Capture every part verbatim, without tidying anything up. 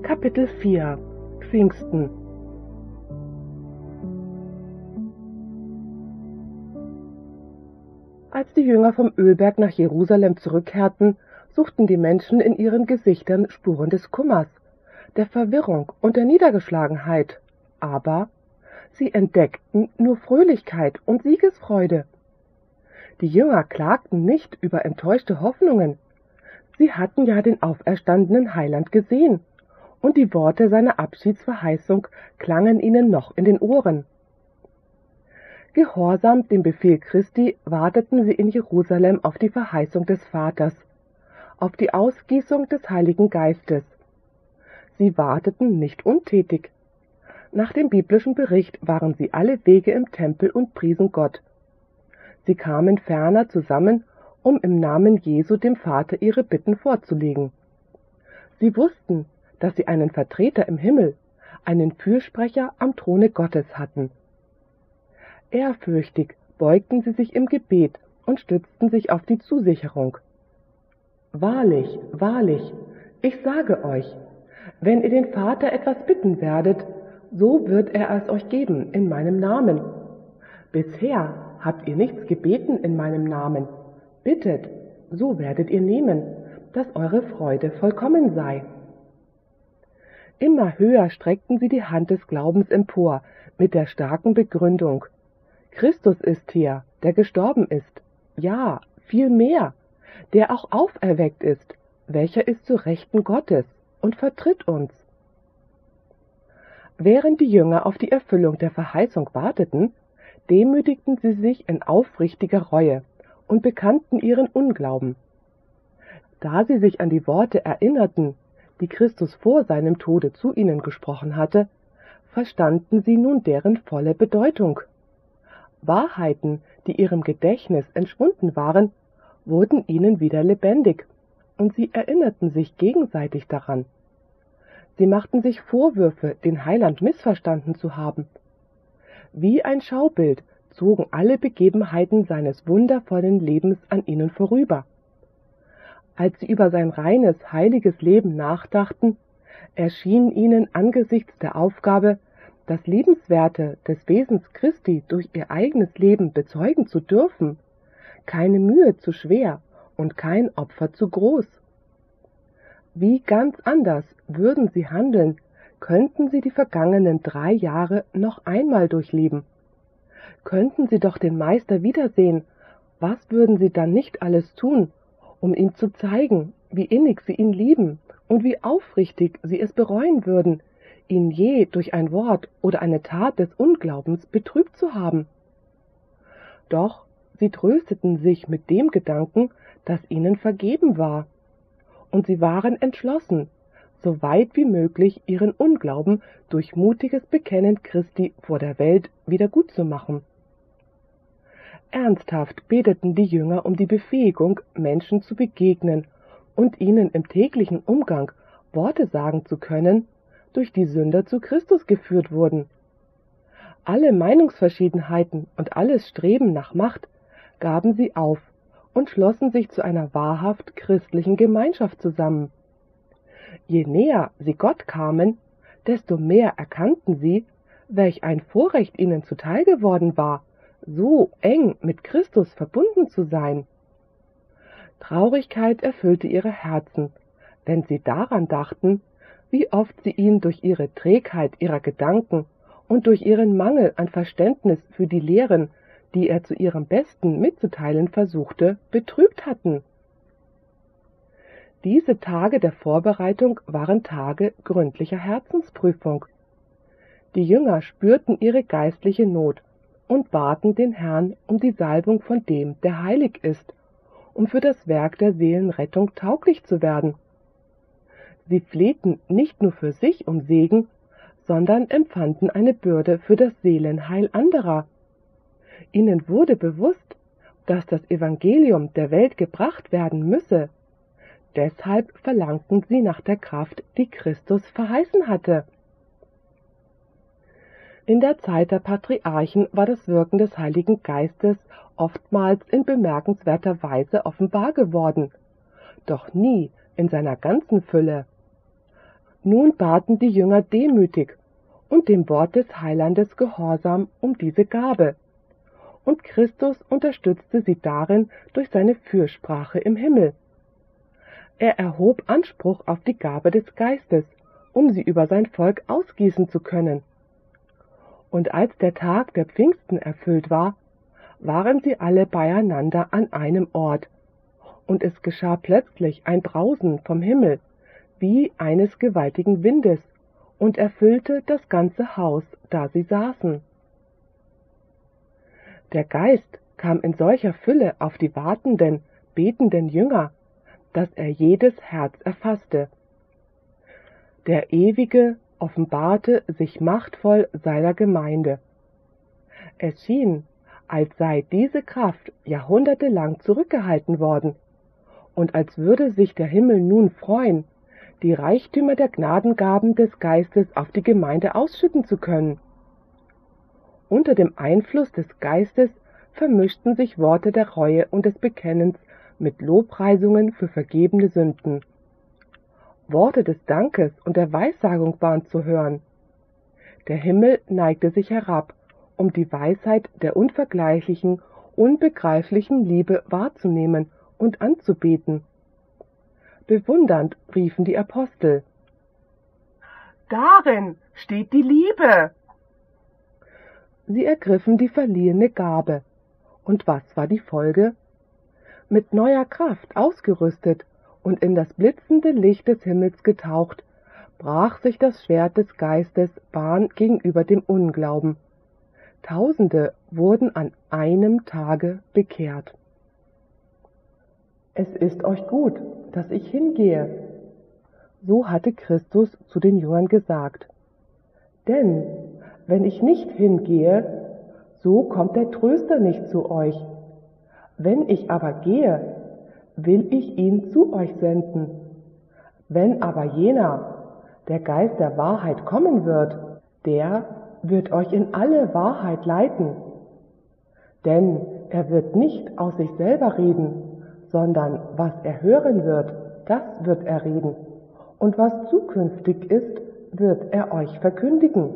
Kapitel vier Pfingsten. Als die Jünger vom Ölberg nach Jerusalem zurückkehrten, suchten die Menschen in ihren Gesichtern Spuren des Kummers, der Verwirrung und der Niedergeschlagenheit, aber sie entdeckten nur Fröhlichkeit und Siegesfreude. Die Jünger klagten nicht über enttäuschte Hoffnungen. Sie hatten ja den auferstandenen Heiland gesehen, und die Worte seiner Abschiedsverheißung klangen ihnen noch in den Ohren. Gehorsam dem Befehl Christi warteten sie in Jerusalem auf die Verheißung des Vaters, auf die Ausgießung des Heiligen Geistes. Sie warteten nicht untätig. Nach dem biblischen Bericht waren sie alle Wege im Tempel und priesen Gott. Sie kamen ferner zusammen, um im Namen Jesu dem Vater ihre Bitten vorzulegen. Sie wussten, dass sie einen Vertreter im Himmel, einen Fürsprecher am Throne Gottes hatten. Ehrfürchtig beugten sie sich im Gebet und stützten sich auf die Zusicherung. Wahrlich, wahrlich, ich sage euch, wenn ihr den Vater etwas bitten werdet, so wird er es euch geben in meinem Namen. Bisher habt ihr nichts gebeten in meinem Namen. Bittet, so werdet ihr nehmen, dass eure Freude vollkommen sei. Immer höher streckten sie die Hand des Glaubens empor, mit der starken Begründung: Christus ist hier, der gestorben ist, ja, viel mehr, der auch auferweckt ist, welcher ist zu Rechten Gottes und vertritt uns. Während die Jünger auf die Erfüllung der Verheißung warteten, demütigten sie sich in aufrichtiger Reue und bekannten ihren Unglauben. Da sie sich an die Worte erinnerten, die Christus vor seinem Tode zu ihnen gesprochen hatte, verstanden sie nun deren volle Bedeutung. Wahrheiten, die ihrem Gedächtnis entschwunden waren, wurden ihnen wieder lebendig, und sie erinnerten sich gegenseitig daran. Sie machten sich Vorwürfe, den Heiland missverstanden zu haben. Wie ein Schaubild zogen alle Begebenheiten seines wundervollen Lebens an ihnen vorüber. Als sie über sein reines, heiliges Leben nachdachten, erschien ihnen angesichts der Aufgabe, das Liebenswerte des Wesens Christi durch ihr eigenes Leben bezeugen zu dürfen, keine Mühe zu schwer und kein Opfer zu groß. Wie ganz anders würden sie handeln, könnten sie die vergangenen drei Jahre noch einmal durchleben. Könnten sie doch den Meister wiedersehen, was würden sie dann nicht alles tun, um ihm zu zeigen, wie innig sie ihn lieben und wie aufrichtig sie es bereuen würden, ihn je durch ein Wort oder eine Tat des Unglaubens betrübt zu haben. Doch sie trösteten sich mit dem Gedanken, dass ihnen vergeben war, und sie waren entschlossen, so weit wie möglich ihren Unglauben durch mutiges Bekennen Christi vor der Welt wieder gutzumachen. Ernsthaft beteten die Jünger um die Befähigung, Menschen zu begegnen und ihnen im täglichen Umgang Worte sagen zu können, durch die Sünder zu Christus geführt wurden. Alle Meinungsverschiedenheiten und alles Streben nach Macht gaben sie auf und schlossen sich zu einer wahrhaft christlichen Gemeinschaft zusammen. Je näher sie Gott kamen, desto mehr erkannten sie, welch ein Vorrecht ihnen zuteil geworden war, so eng mit Christus verbunden zu sein. Traurigkeit erfüllte ihre Herzen, wenn sie daran dachten, wie oft sie ihn durch ihre Trägheit ihrer Gedanken und durch ihren Mangel an Verständnis für die Lehren, die er zu ihrem Besten mitzuteilen versuchte, betrübt hatten. Diese Tage der Vorbereitung waren Tage gründlicher Herzensprüfung. Die Jünger spürten ihre geistliche Not und baten den Herrn um die Salbung von dem, der heilig ist, um für das Werk der Seelenrettung tauglich zu werden. Sie flehten nicht nur für sich um Segen, sondern empfanden eine Bürde für das Seelenheil anderer. Ihnen wurde bewusst, dass das Evangelium der Welt gebracht werden müsse. Deshalb verlangten sie nach der Kraft, die Christus verheißen hatte. In der Zeit der Patriarchen war das Wirken des Heiligen Geistes oftmals in bemerkenswerter Weise offenbar geworden, doch nie in seiner ganzen Fülle. Nun baten die Jünger demütig und dem Wort des Heilandes gehorsam um diese Gabe, und Christus unterstützte sie darin durch seine Fürsprache im Himmel. Er erhob Anspruch auf die Gabe des Geistes, um sie über sein Volk ausgießen zu können. Und als der Tag der Pfingsten erfüllt war, waren sie alle beieinander an einem Ort, und es geschah plötzlich ein Brausen vom Himmel, wie eines gewaltigen Windes, und erfüllte das ganze Haus, da sie saßen. Der Geist kam in solcher Fülle auf die wartenden, betenden Jünger, dass er jedes Herz erfasste. Der Ewige offenbarte sich machtvoll seiner Gemeinde. Es schien, als sei diese Kraft jahrhundertelang zurückgehalten worden, und als würde sich der Himmel nun freuen, die Reichtümer der Gnadengaben des Geistes auf die Gemeinde ausschütten zu können. Unter dem Einfluss des Geistes vermischten sich Worte der Reue und des Bekennens mit Lobpreisungen für vergebene Sünden. Worte des Dankes und der Weissagung waren zu hören. Der Himmel neigte sich herab, um die Weisheit der unvergleichlichen, unbegreiflichen Liebe wahrzunehmen und anzubeten. Bewundernd riefen die Apostel: Darin steht die Liebe! Sie ergriffen die verliehene Gabe. Und was war die Folge? Mit neuer Kraft ausgerüstet und in das blitzende Licht des Himmels getaucht, brach sich das Schwert des Geistes Bahn gegenüber dem Unglauben. Tausende wurden an einem Tage bekehrt. Es ist euch gut, dass ich hingehe. So hatte Christus zu den Jüngern gesagt. Denn wenn ich nicht hingehe, so kommt der Tröster nicht zu euch. Wenn ich aber gehe, will ich ihn zu euch senden. Wenn aber jener, der Geist der Wahrheit, kommen wird, der wird euch in alle Wahrheit leiten. Denn er wird nicht aus sich selber reden, sondern was er hören wird, das wird er reden. Und was zukünftig ist, wird er euch verkündigen.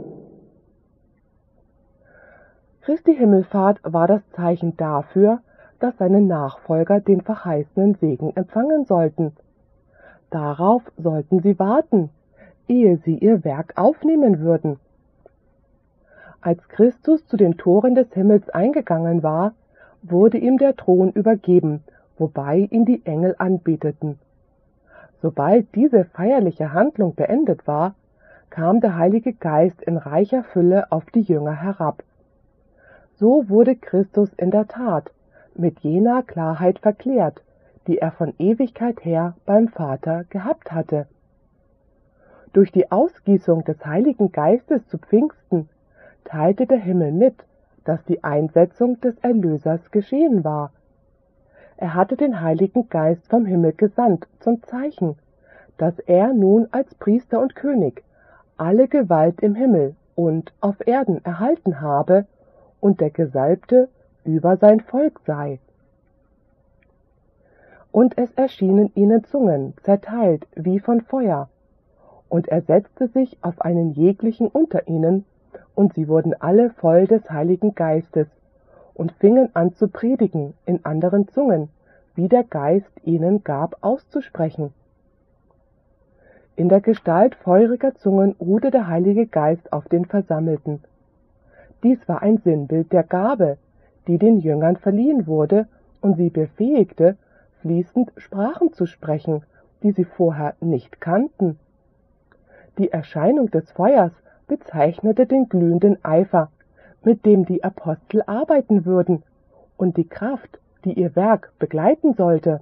Christi Himmelfahrt war das Zeichen dafür, dass seine Nachfolger den verheißenen Segen empfangen sollten. Darauf sollten sie warten, ehe sie ihr Werk aufnehmen würden. Als Christus zu den Toren des Himmels eingegangen war, wurde ihm der Thron übergeben, wobei ihn die Engel anbeteten. Sobald diese feierliche Handlung beendet war, kam der Heilige Geist in reicher Fülle auf die Jünger herab. So wurde Christus in der Tat mit jener Klarheit verklärt, die er von Ewigkeit her beim Vater gehabt hatte. Durch die Ausgießung des Heiligen Geistes zu Pfingsten teilte der Himmel mit, dass die Einsetzung des Erlösers geschehen war. Er hatte den Heiligen Geist vom Himmel gesandt zum Zeichen, dass er nun als Priester und König alle Gewalt im Himmel und auf Erden erhalten habe und der Gesalbte über sein Volk sei. Und es erschienen ihnen Zungen, zerteilt wie von Feuer, und er setzte sich auf einen jeglichen unter ihnen, und sie wurden alle voll des Heiligen Geistes und fingen an zu predigen in anderen Zungen, wie der Geist ihnen gab auszusprechen. In der Gestalt feuriger Zungen ruhte der Heilige Geist auf den Versammelten. Dies war ein Sinnbild der Gabe, die den Jüngern verliehen wurde und sie befähigte, fließend Sprachen zu sprechen, die sie vorher nicht kannten. Die Erscheinung des Feuers bezeichnete den glühenden Eifer, mit dem die Apostel arbeiten würden, und die Kraft, die ihr Werk begleiten sollte.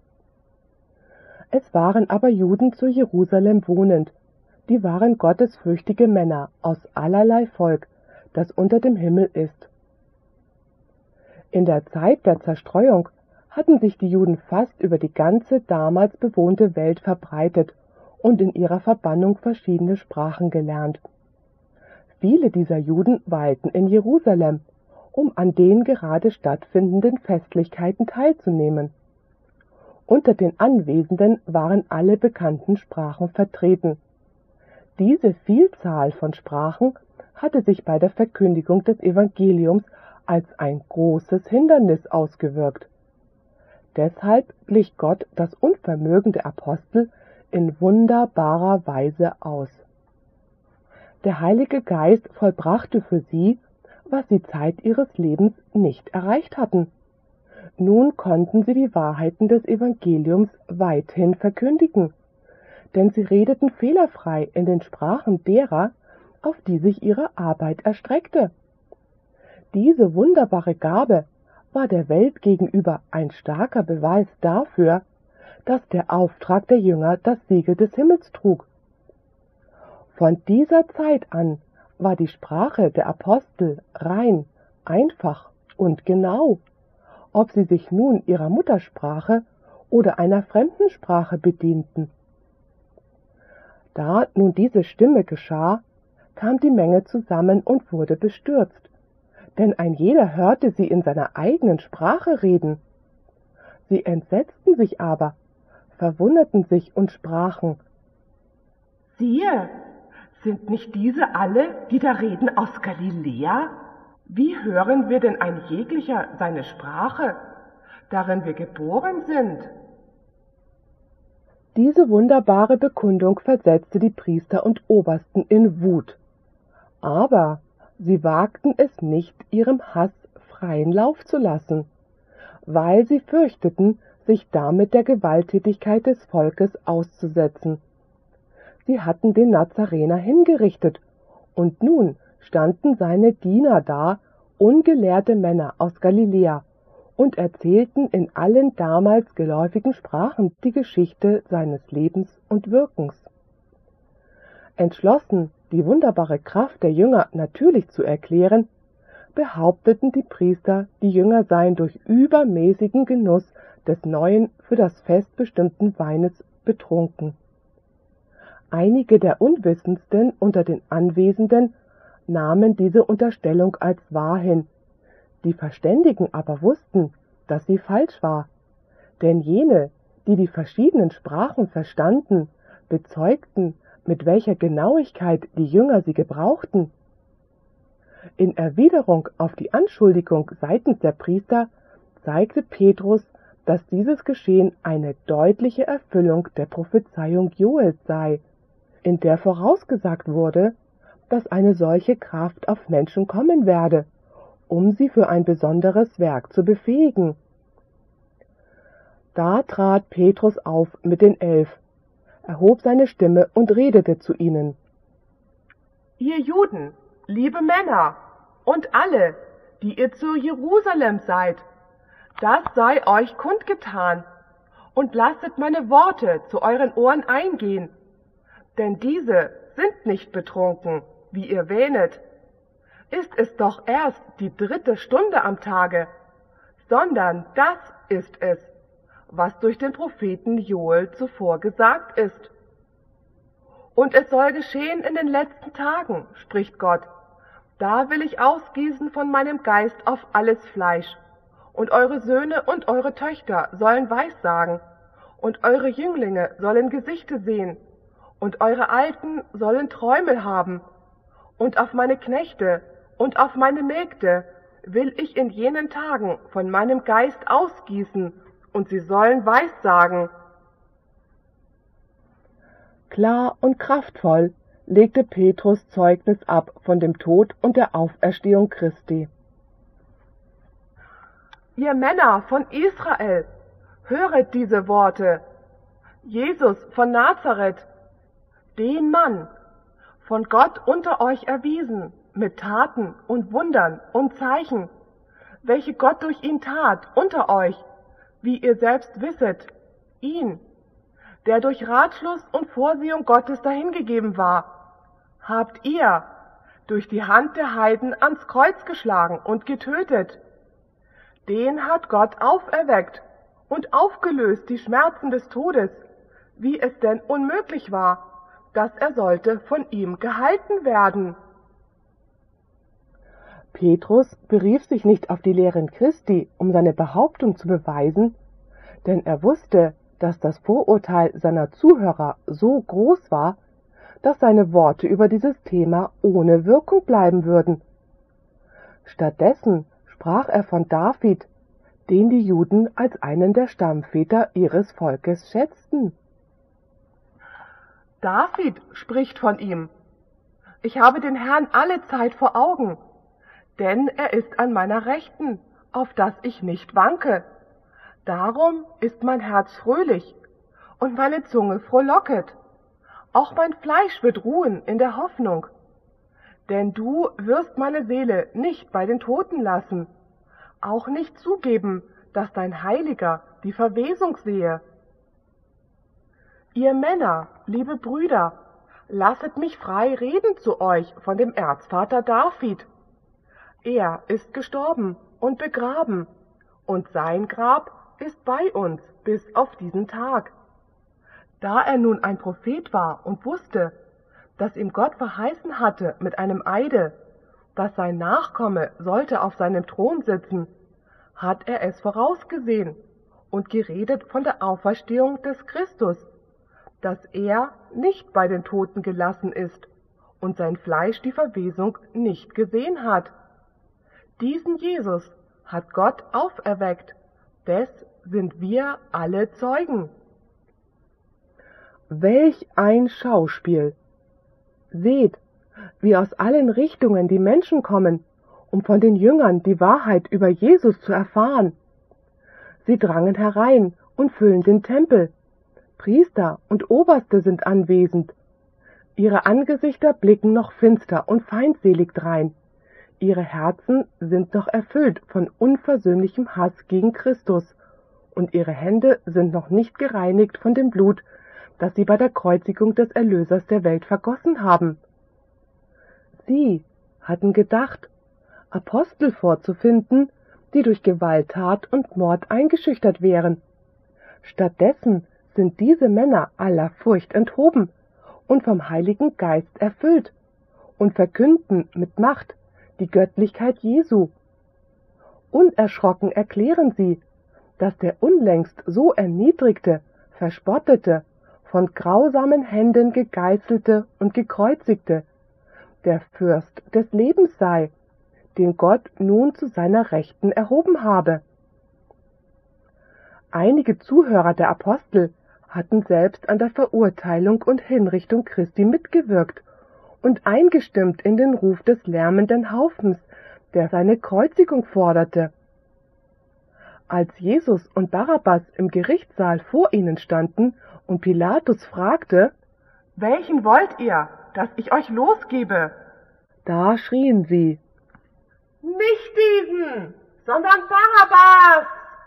Es waren aber Juden zu Jerusalem wohnend, die waren gottesfürchtige Männer aus allerlei Volk, das unter dem Himmel ist. In der Zeit der Zerstreuung hatten sich die Juden fast über die ganze damals bewohnte Welt verbreitet und in ihrer Verbannung verschiedene Sprachen gelernt. Viele dieser Juden weilten in Jerusalem, um an den gerade stattfindenden Festlichkeiten teilzunehmen. Unter den Anwesenden waren alle bekannten Sprachen vertreten. Diese Vielzahl von Sprachen hatte sich bei der Verkündigung des Evangeliums als ein großes Hindernis ausgewirkt. Deshalb glich Gott das Unvermögen der Apostel in wunderbarer Weise aus. Der Heilige Geist vollbrachte für sie, was sie Zeit ihres Lebens nicht erreicht hatten. Nun konnten sie die Wahrheiten des Evangeliums weithin verkündigen, denn sie redeten fehlerfrei in den Sprachen derer, auf die sich ihre Arbeit erstreckte. Diese wunderbare Gabe war der Welt gegenüber ein starker Beweis dafür, dass der Auftrag der Jünger das Siegel des Himmels trug. Von dieser Zeit an war die Sprache der Apostel rein, einfach und genau, ob sie sich nun ihrer Muttersprache oder einer fremden Sprache bedienten. Da nun diese Stimme geschah, kam die Menge zusammen und wurde bestürzt, denn ein jeder hörte sie in seiner eigenen Sprache reden. Sie entsetzten sich aber, verwunderten sich und sprachen: Siehe, sind nicht diese alle, die da reden, aus Galiläa? Wie hören wir denn ein jeglicher seine Sprache, darin wir geboren sind? Diese wunderbare Bekundung versetzte die Priester und Obersten in Wut. Aber sie wagten es nicht, ihrem Hass freien Lauf zu lassen, weil sie fürchteten, sich damit der Gewalttätigkeit des Volkes auszusetzen. Sie hatten den Nazarener hingerichtet, und nun standen seine Diener da, ungelehrte Männer aus Galiläa, und erzählten in allen damals geläufigen Sprachen die Geschichte seines Lebens und Wirkens. Entschlossen, die wunderbare Kraft der Jünger natürlich zu erklären, behaupteten die Priester, die Jünger seien durch übermäßigen Genuss des neuen, für das Fest bestimmten Weines betrunken. Einige der Unwissendsten unter den Anwesenden nahmen diese Unterstellung als wahr hin. Die Verständigen aber wussten, dass sie falsch war, denn jene, die die verschiedenen Sprachen verstanden, bezeugten, mit welcher Genauigkeit die Jünger sie gebrauchten. In Erwiderung auf die Anschuldigung seitens der Priester zeigte Petrus, dass dieses Geschehen eine deutliche Erfüllung der Prophezeiung Joels sei, in der vorausgesagt wurde, dass eine solche Kraft auf Menschen kommen werde, um sie für ein besonderes Werk zu befähigen. Da trat Petrus auf mit den Elf, erhob seine Stimme und redete zu ihnen: Ihr Juden, liebe Männer und alle, die ihr zu Jerusalem seid, das sei euch kundgetan, und lasset meine Worte zu euren Ohren eingehen, denn diese sind nicht betrunken, wie ihr wähnet. Ist es doch erst die dritte Stunde am Tage, sondern das ist es, was durch den Propheten Joel zuvor gesagt ist. Und es soll geschehen in den letzten Tagen, spricht Gott, da will ich ausgießen von meinem Geist auf alles Fleisch, und eure Söhne und eure Töchter sollen Weissagen, und eure Jünglinge sollen Gesichte sehen, und eure Alten sollen Träume haben, und auf meine Knechte und auf meine Mägde will ich in jenen Tagen von meinem Geist ausgießen, und sie sollen Weissagen. Klar und kraftvoll legte Petrus Zeugnis ab von dem Tod und der Auferstehung Christi. Ihr Männer von Israel, höret diese Worte. Jesus von Nazareth, den Mann, von Gott unter euch erwiesen, mit Taten und Wundern und Zeichen, welche Gott durch ihn tat unter euch, wie ihr selbst wisset, ihn, der durch Ratschluss und Vorsehung Gottes dahingegeben war, habt ihr durch die Hand der Heiden ans Kreuz geschlagen und getötet. Den hat Gott auferweckt und aufgelöst die Schmerzen des Todes, wie es denn unmöglich war, dass er sollte von ihm gehalten werden. Petrus berief sich nicht auf die Lehren Christi, um seine Behauptung zu beweisen, denn er wusste, dass das Vorurteil seiner Zuhörer so groß war, dass seine Worte über dieses Thema ohne Wirkung bleiben würden. Stattdessen sprach er von David, den die Juden als einen der Stammväter ihres Volkes schätzten. David spricht von ihm. Ich habe den Herrn alle Zeit vor Augen, denn er ist an meiner Rechten, auf dass ich nicht wanke. Darum ist mein Herz fröhlich und meine Zunge frohlocket. Auch mein Fleisch wird ruhen in der Hoffnung. Denn du wirst meine Seele nicht bei den Toten lassen, auch nicht zugeben, dass dein Heiliger die Verwesung sehe. Ihr Männer, liebe Brüder, lasset mich frei reden zu euch von dem Erzvater David. Er ist gestorben und begraben, und sein Grab ist bei uns bis auf diesen Tag. Da er nun ein Prophet war und wusste, dass ihm Gott verheißen hatte mit einem Eide, dass sein Nachkomme sollte auf seinem Thron sitzen, hat er es vorausgesehen und geredet von der Auferstehung des Christus, dass er nicht bei den Toten gelassen ist und sein Fleisch die Verwesung nicht gesehen hat. Diesen Jesus hat Gott auferweckt, des sind wir alle Zeugen. Welch ein Schauspiel! Seht, wie aus allen Richtungen die Menschen kommen, um von den Jüngern die Wahrheit über Jesus zu erfahren. Sie drangen herein und füllen den Tempel. Priester und Oberste sind anwesend. Ihre Angesichter blicken noch finster und feindselig drein. Ihre Herzen sind noch erfüllt von unversöhnlichem Hass gegen Christus, und ihre Hände sind noch nicht gereinigt von dem Blut, das sie bei der Kreuzigung des Erlösers der Welt vergossen haben. Sie hatten gedacht, Apostel vorzufinden, die durch Gewalttat und Mord eingeschüchtert wären. Stattdessen sind diese Männer aller Furcht enthoben und vom Heiligen Geist erfüllt und verkünden mit Macht die Göttlichkeit Jesu. Unerschrocken erklären sie, dass der unlängst so erniedrigte, verspottete, von grausamen Händen gegeißelte und gekreuzigte, der Fürst des Lebens sei, den Gott nun zu seiner Rechten erhoben habe. Einige Zuhörer der Apostel hatten selbst an der Verurteilung und Hinrichtung Christi mitgewirkt und eingestimmt in den Ruf des lärmenden Haufens, der seine Kreuzigung forderte. Als Jesus und Barabbas im Gerichtssaal vor ihnen standen und Pilatus fragte, »Welchen wollt ihr, dass ich euch losgebe?« Da schrien sie, »Nicht diesen, sondern Barabbas!«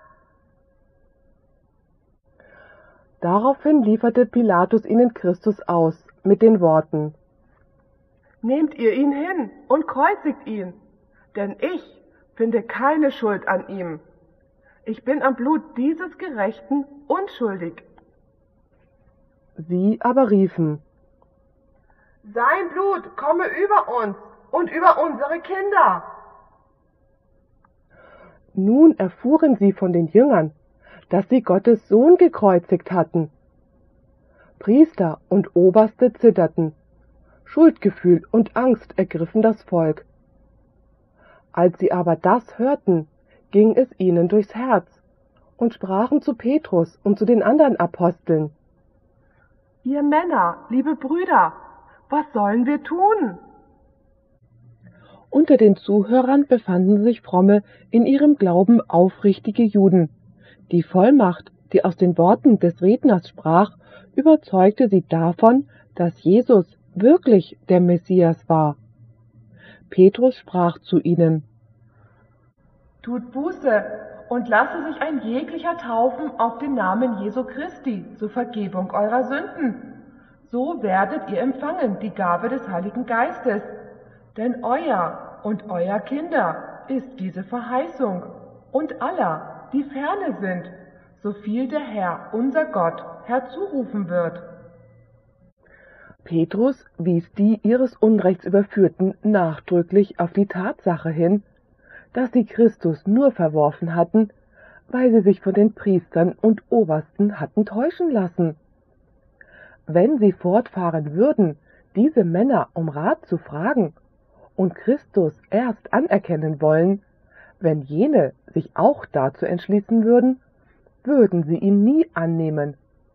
Daraufhin lieferte Pilatus ihnen Christus aus mit den Worten, »Nehmt ihr ihn hin und kreuzigt ihn, denn ich finde keine Schuld an ihm. Ich bin am Blut dieses Gerechten unschuldig.« Sie aber riefen, »Sein Blut komme über uns und über unsere Kinder!« Nun erfuhren sie von den Jüngern, dass sie Gottes Sohn gekreuzigt hatten. Priester und Oberste zitterten, Schuldgefühl und Angst ergriffen das Volk. Als sie aber das hörten, ging es ihnen durchs Herz und sprachen zu Petrus und zu den anderen Aposteln, »Ihr Männer, liebe Brüder, was sollen wir tun?« Unter den Zuhörern befanden sich fromme, in ihrem Glauben aufrichtige Juden. Die Vollmacht, die aus den Worten des Redners sprach, überzeugte sie davon, dass Jesus wirklich der Messias war. Petrus sprach zu ihnen, »Tut Buße und lasse sich ein jeglicher taufen auf den Namen Jesu Christi zur Vergebung eurer Sünden. So werdet ihr empfangen die Gabe des Heiligen Geistes, denn euer und euer Kinder ist diese Verheißung und aller, die ferne sind, so viel der Herr, unser Gott, herzurufen wird.« Petrus wies die ihres Unrechts Überführten nachdrücklich auf die Tatsache hin, dass sie Christus nur verworfen hatten, weil sie sich von den Priestern und Obersten hatten täuschen lassen. Wenn sie fortfahren würden, diese Männer um Rat zu fragen und Christus erst anerkennen wollen, wenn jene sich auch dazu entschließen würden, würden sie ihn nie annehmen.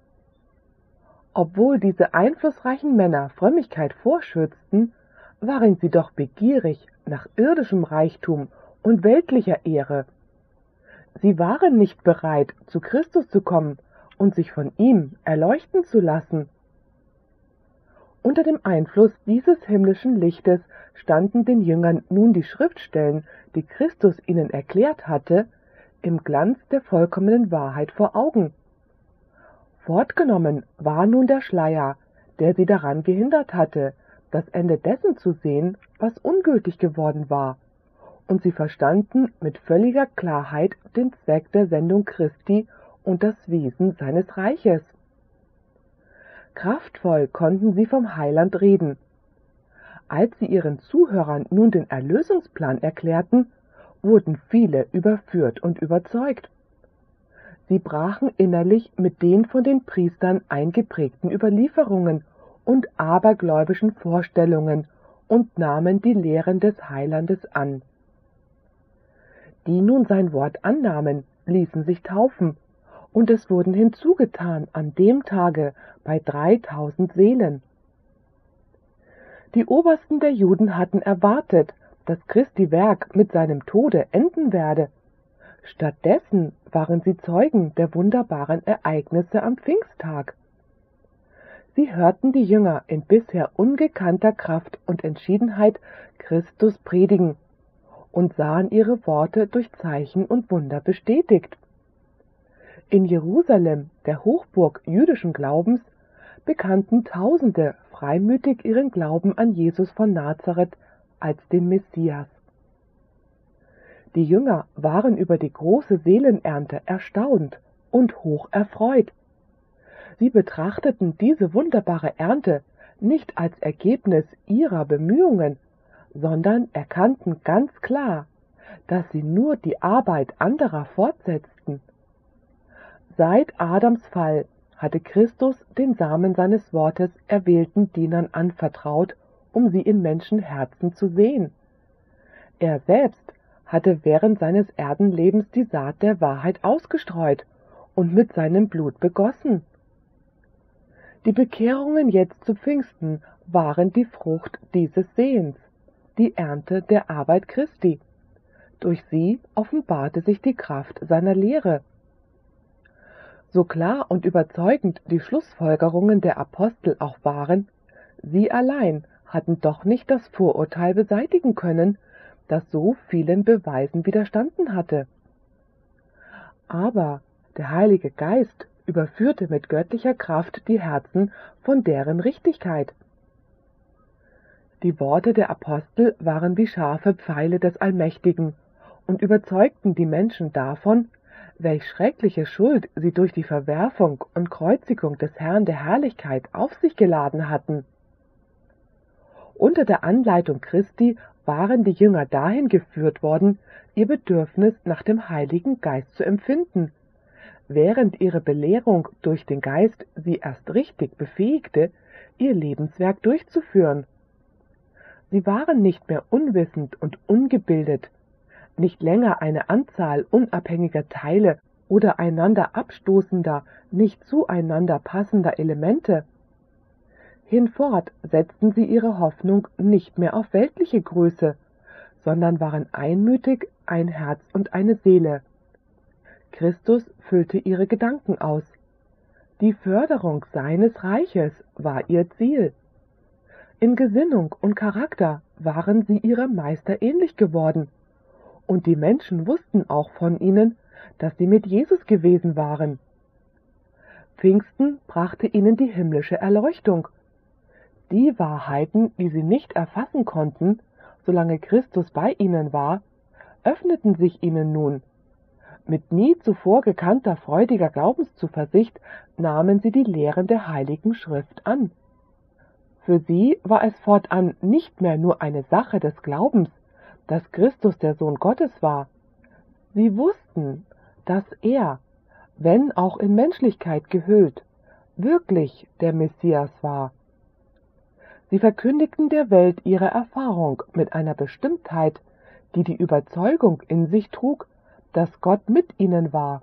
Obwohl diese einflussreichen Männer Frömmigkeit vorschürzten, waren sie doch begierig nach irdischem Reichtum und weltlicher Ehre. Sie waren nicht bereit, zu Christus zu kommen und sich von ihm erleuchten zu lassen. Unter dem Einfluss dieses himmlischen Lichtes standen den Jüngern nun die Schriftstellen, die Christus ihnen erklärt hatte, im Glanz der vollkommenen Wahrheit vor Augen. Fortgenommen war nun der Schleier, der sie daran gehindert hatte, das Ende dessen zu sehen, was ungültig geworden war, und sie verstanden mit völliger Klarheit den Zweck der Sendung Christi und das Wesen seines Reiches. Kraftvoll konnten sie vom Heiland reden. Als sie ihren Zuhörern nun den Erlösungsplan erklärten, wurden viele überführt und überzeugt. Sie brachen innerlich mit den von den Priestern eingeprägten Überlieferungen und abergläubischen Vorstellungen und nahmen die Lehren des Heilandes an. Die nun sein Wort annahmen, ließen sich taufen, und es wurden hinzugetan an dem Tage bei dreitausend Seelen. Die Obersten der Juden hatten erwartet, dass Christi Werk mit seinem Tode enden werde. Stattdessen waren sie Zeugen der wunderbaren Ereignisse am Pfingsttag. Sie hörten die Jünger in bisher ungekannter Kraft und Entschiedenheit Christus predigen und sahen ihre Worte durch Zeichen und Wunder bestätigt. In Jerusalem, der Hochburg jüdischen Glaubens, bekannten Tausende freimütig ihren Glauben an Jesus von Nazareth als den Messias. Die Jünger waren über die große Seelenernte erstaunt und hoch erfreut. Sie betrachteten diese wunderbare Ernte nicht als Ergebnis ihrer Bemühungen, sondern erkannten ganz klar, dass sie nur die Arbeit anderer fortsetzten. Seit Adams Fall hatte Christus den Samen seines Wortes erwählten Dienern anvertraut, um sie in Menschenherzen zu sehen. Er selbst hatte während seines Erdenlebens die Saat der Wahrheit ausgestreut und mit seinem Blut begossen. Die Bekehrungen jetzt zu Pfingsten waren die Frucht dieses Sehens, die Ernte der Arbeit Christi. Durch sie offenbarte sich die Kraft seiner Lehre. So klar und überzeugend die Schlussfolgerungen der Apostel auch waren, sie allein hatten doch nicht das Vorurteil beseitigen können, das so vielen Beweisen widerstanden hatte. Aber der Heilige Geist überführte mit göttlicher Kraft die Herzen von deren Richtigkeit. Die Worte der Apostel waren wie scharfe Pfeile des Allmächtigen und überzeugten die Menschen davon, welch schreckliche Schuld sie durch die Verwerfung und Kreuzigung des Herrn der Herrlichkeit auf sich geladen hatten. Unter der Anleitung Christi waren die Jünger dahin geführt worden, ihr Bedürfnis nach dem Heiligen Geist zu empfinden, während ihre Belehrung durch den Geist sie erst richtig befähigte, ihr Lebenswerk durchzuführen. Sie waren nicht mehr unwissend und ungebildet, nicht länger eine Anzahl unabhängiger Teile oder einander abstoßender, nicht zueinander passender Elemente. Hinfort setzten sie ihre Hoffnung nicht mehr auf weltliche Größe, sondern waren einmütig ein Herz und eine Seele. Christus füllte ihre Gedanken aus. Die Förderung seines Reiches war ihr Ziel. In Gesinnung und Charakter waren sie ihrem Meister ähnlich geworden, und die Menschen wussten auch von ihnen, dass sie mit Jesus gewesen waren. Pfingsten brachte ihnen die himmlische Erleuchtung. Die Wahrheiten, die sie nicht erfassen konnten, solange Christus bei ihnen war, öffneten sich ihnen nun. Mit nie zuvor gekannter freudiger Glaubenszuversicht nahmen sie die Lehren der Heiligen Schrift an. Für sie war es fortan nicht mehr nur eine Sache des Glaubens, dass Christus der Sohn Gottes war. Sie wussten, dass er, wenn auch in Menschlichkeit gehüllt, wirklich der Messias war. Sie verkündigten der Welt ihre Erfahrung mit einer Bestimmtheit, die die Überzeugung in sich trug, dass Gott mit ihnen war.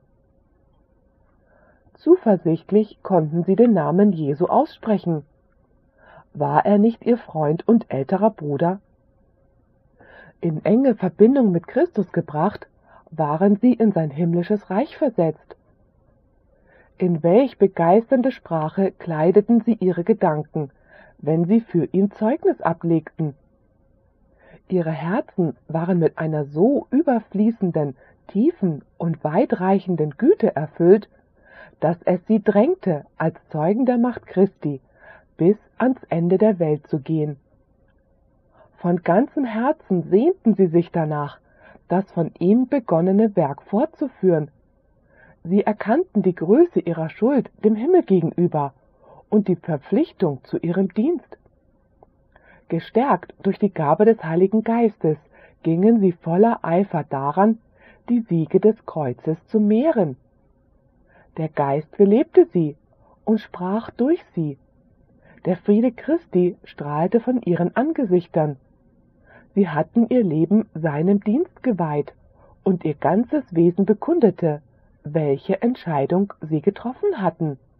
Zuversichtlich konnten sie den Namen Jesu aussprechen. War er nicht ihr Freund und älterer Bruder? In enge Verbindung mit Christus gebracht, waren sie in sein himmlisches Reich versetzt. In welch begeisternde Sprache kleideten sie ihre Gedanken, wenn sie für ihn Zeugnis ablegten. Ihre Herzen waren mit einer so überfließenden, tiefen und weitreichenden Güte erfüllt, dass es sie drängte, als Zeugen der Macht Christi bis ans Ende der Welt zu gehen. Von ganzem Herzen sehnten sie sich danach, das von ihm begonnene Werk fortzuführen. Sie erkannten die Größe ihrer Schuld dem Himmel gegenüber und die Verpflichtung zu ihrem Dienst. Gestärkt durch die Gabe des Heiligen Geistes gingen sie voller Eifer daran, die Siege des Kreuzes zu mehren. Der Geist belebte sie und sprach durch sie. Der Friede Christi strahlte von ihren Angesichtern. Sie hatten ihr Leben seinem Dienst geweiht und ihr ganzes Wesen bekundete, welche Entscheidung sie getroffen hatten.